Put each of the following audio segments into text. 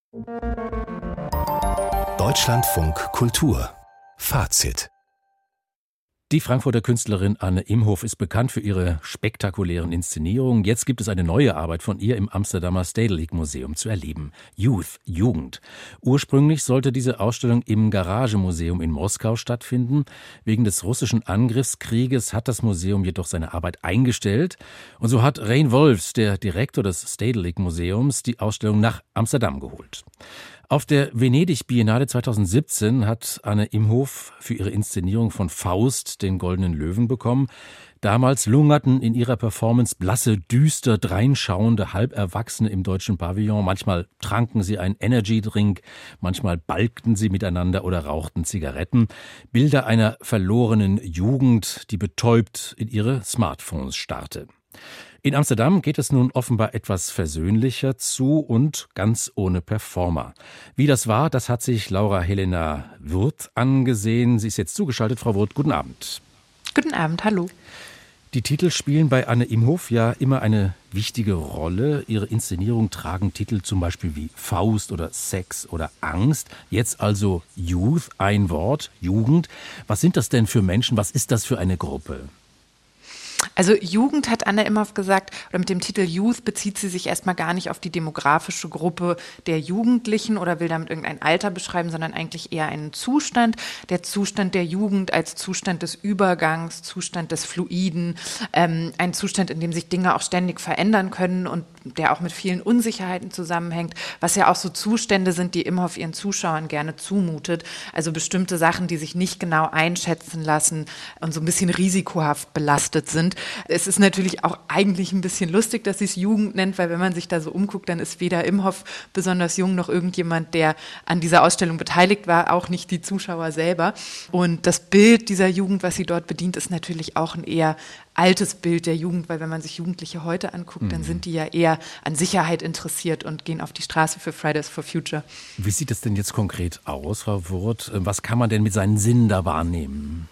Deutschlandfunk Kultur Fazit. Die Frankfurter Künstlerin Anne Imhof ist bekannt für ihre spektakulären Inszenierungen. Jetzt gibt es eine neue Arbeit von ihr im Amsterdamer Stedelijk Museum zu erleben. Youth, Jugend. Ursprünglich sollte diese Ausstellung im Garagemuseum in Moskau stattfinden. Wegen des russischen Angriffskrieges hat das Museum jedoch seine Arbeit eingestellt. Und so hat Rein Wolfs, der Direktor des Stedelijk Museums, die Ausstellung nach Amsterdam geholt. Auf der Venedig-Biennale 2017 hat Anne Imhof für ihre Inszenierung von Faust den Goldenen Löwen bekommen. Damals lungerten in ihrer Performance blasse, düster dreinschauende Halberwachsene im deutschen Pavillon. Manchmal tranken sie einen Energy-Drink, manchmal balgten sie miteinander oder rauchten Zigaretten. Bilder einer verlorenen Jugend, die betäubt in ihre Smartphones starrte. In Amsterdam geht es nun offenbar etwas versöhnlicher zu und ganz ohne Performer. Wie das war, das hat sich Laura Helena Wirth angesehen. Sie ist jetzt zugeschaltet. Frau Wirth, guten Abend. Guten Abend, hallo. Die Titel spielen bei Anne Imhof ja immer eine wichtige Rolle. Ihre Inszenierungen tragen Titel zum Beispiel wie Faust oder Sex oder Angst. Jetzt also Youth, ein Wort, Jugend. Was sind das denn für Menschen? Was ist das für eine Gruppe? Also Jugend hat Anne Imhof gesagt, oder mit dem Titel Youth bezieht sie sich erstmal gar nicht auf die demografische Gruppe der Jugendlichen oder will damit irgendein Alter beschreiben, sondern eigentlich eher einen Zustand. Der Zustand der Jugend als Zustand des Übergangs, Zustand des Fluiden, ein Zustand, in dem sich Dinge auch ständig verändern können und der auch mit vielen Unsicherheiten zusammenhängt, was ja auch so Zustände sind, die Imhof ihren Zuschauern gerne zumutet. Also bestimmte Sachen, die sich nicht genau einschätzen lassen und so ein bisschen risikohaft belastet sind. Es ist natürlich auch eigentlich ein bisschen lustig, dass sie es Jugend nennt, weil wenn man sich da so umguckt, dann ist weder Imhof besonders jung noch irgendjemand, der an dieser Ausstellung beteiligt war, auch nicht die Zuschauer selber. Und das Bild dieser Jugend, was sie dort bedient, ist natürlich auch ein eher altes Bild der Jugend, weil wenn man sich Jugendliche heute anguckt, dann sind die ja eher an Sicherheit interessiert und gehen auf die Straße für Fridays for Future. Wie sieht es denn jetzt konkret aus, Frau Wirth? Was kann man denn mit seinen Sinnen da wahrnehmen?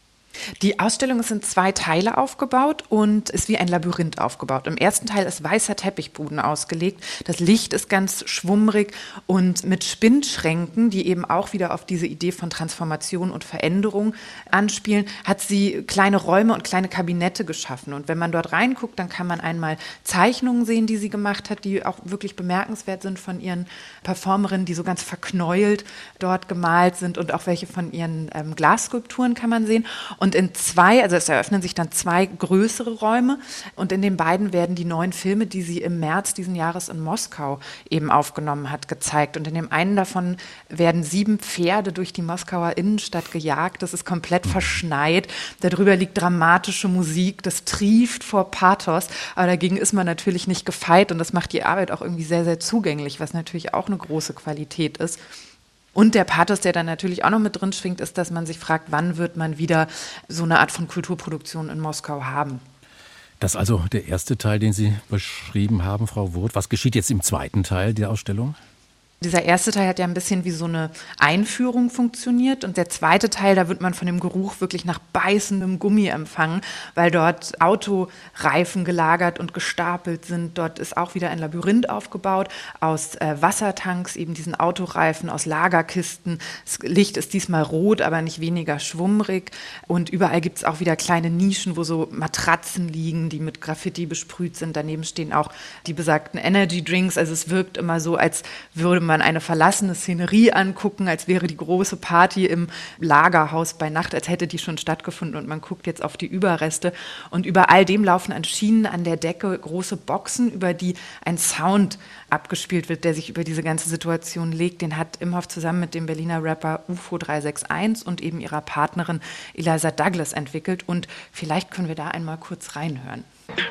Die Ausstellung ist in 2 Teile aufgebaut und ist wie ein Labyrinth aufgebaut. Im ersten Teil ist weißer Teppichboden ausgelegt. Das Licht ist ganz schwummrig und mit Spinnschränken, die eben auch wieder auf diese Idee von Transformation und Veränderung anspielen, hat sie kleine Räume und kleine Kabinette geschaffen. Und wenn man dort reinguckt, dann kann man einmal Zeichnungen sehen, die sie gemacht hat, die auch wirklich bemerkenswert sind von ihren Performerinnen, die so ganz verknäult dort gemalt sind und auch welche von ihren Glasskulpturen kann man sehen. Und in 2, also es eröffnen sich dann 2 größere Räume und in den beiden werden die 9 Filme, die sie im März diesen Jahres in Moskau eben aufgenommen hat, gezeigt. Und in dem einen davon werden 7 Pferde durch die Moskauer Innenstadt gejagt. Das ist komplett verschneit. Darüber liegt dramatische Musik. Das trieft vor Pathos. Aber dagegen ist man natürlich nicht gefeit und das macht die Arbeit auch irgendwie sehr, sehr zugänglich, was natürlich auch eine große Qualität ist. Und der Pathos, der dann natürlich auch noch mit drin schwingt, ist, dass man sich fragt, wann wird man wieder so eine Art von Kulturproduktion in Moskau haben. Das ist also der erste Teil, den Sie beschrieben haben, Frau Wirth. Was geschieht jetzt im zweiten Teil der Ausstellung? Dieser erste Teil hat ja ein bisschen wie so eine Einführung funktioniert und der zweite Teil, da wird man von dem Geruch wirklich nach beißendem Gummi empfangen, weil dort Autoreifen gelagert und gestapelt sind. Dort ist auch wieder ein Labyrinth aufgebaut aus Wassertanks, eben diesen Autoreifen, aus Lagerkisten. Das Licht ist diesmal rot, aber nicht weniger schwummrig und überall gibt es auch wieder kleine Nischen, wo so Matratzen liegen, die mit Graffiti besprüht sind. Daneben stehen auch die besagten Energy Drinks. Also es wirkt immer so, als würde man eine verlassene Szenerie angucken, als wäre die große Party im Lagerhaus bei Nacht, als hätte die schon stattgefunden und man guckt jetzt auf die Überreste. Und über all dem laufen an Schienen an der Decke große Boxen, über die ein Sound abgespielt wird, der sich über diese ganze Situation legt. Den hat Imhof zusammen mit dem Berliner Rapper UFO 361 und eben ihrer Partnerin Eliza Douglas entwickelt. Und vielleicht können wir da einmal kurz reinhören.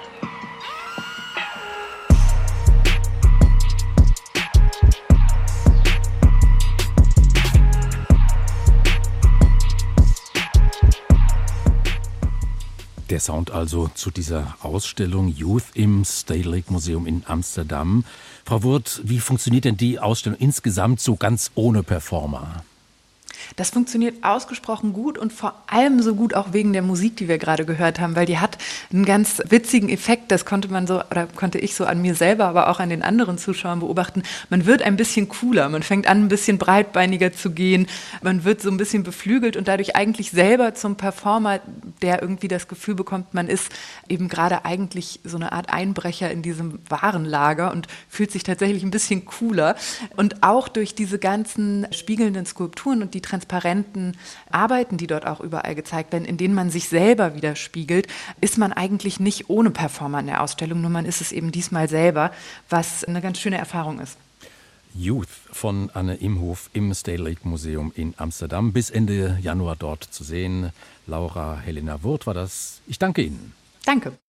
Der Sound also zu dieser Ausstellung Youth im Stedelijk Museum in Amsterdam. Frau Wirth, wie funktioniert denn die Ausstellung insgesamt so ganz ohne Performer? Das funktioniert ausgesprochen gut und vor allem so gut auch wegen der Musik, die wir gerade gehört haben, weil die hat einen ganz witzigen Effekt. Das konnte ich so an mir selber, aber auch an den anderen Zuschauern beobachten. Man wird ein bisschen cooler, man fängt an, ein bisschen breitbeiniger zu gehen, man wird so ein bisschen beflügelt und dadurch eigentlich selber zum Performer, der irgendwie das Gefühl bekommt, man ist eben gerade eigentlich so eine Art Einbrecher in diesem Warenlager und fühlt sich tatsächlich ein bisschen cooler. Und auch durch diese ganzen spiegelnden Skulpturen und die transparenten Arbeiten, die dort auch überall gezeigt werden, in denen man sich selber widerspiegelt, ist man eigentlich nicht ohne Performer in der Ausstellung, nur man ist es eben diesmal selber, was eine ganz schöne Erfahrung ist. Youth von Anne Imhof im Stedelijk Museum in Amsterdam. Bis Ende Januar dort zu sehen. Laura Helena Wurth war das. Ich danke Ihnen. Danke.